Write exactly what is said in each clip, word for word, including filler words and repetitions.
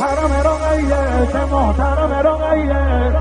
حرم رقیه که محترم رقیه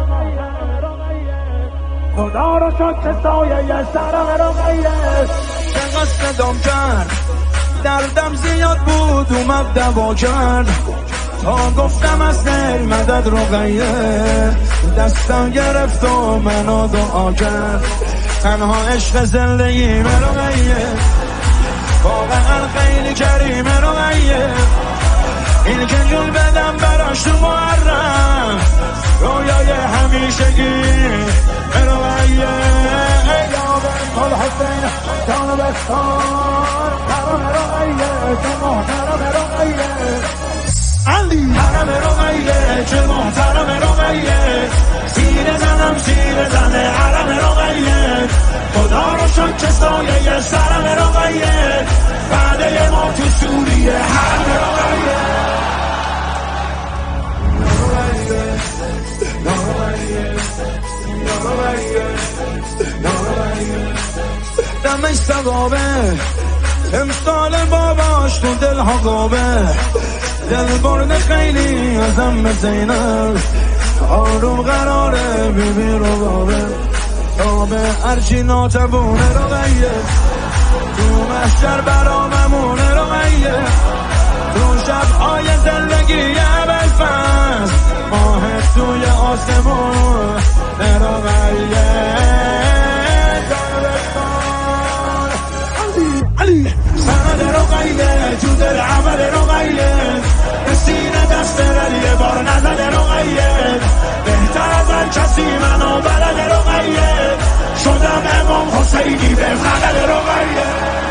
خدا رو شکر سایه سرم رقیه چقدر صدام کرد دردم زیاد بود اومد دوا کرد تا گفتم از دل مدد رقیه دستم گرفت و منو دعا کرد تنها عشق زندگی رقیه واقعا خیلی کریم رقیه این که جون بدم براش تو محرم رویای همیشگی رقیه یا کل حسین جان بستان حرم رقیه که محترم رقیه علی حرم رقیه چه محترم رقیه سینه زنم سینه زنه حرم رقیه خدا رو شکر سایه سرم رقیه بعد ما تو سوریه حرم رقیه دمش سقابه امسال باباش تو دلها قابه دل برده خیلی ازم زینب آروم قراره بیبی رو بابه تابه هرچی ناتبونه رقیه تو محشر براممونه رقیه تو شبهای زندگی ابوالفضل ماه توی آسمون رقیه علی سند رقیه تو دل عمل رقیه سینه دست رلیه بار نزد رقیه بهتر از هر کسی منو بلد رقیه شدم امام حسینی به فقد رقیه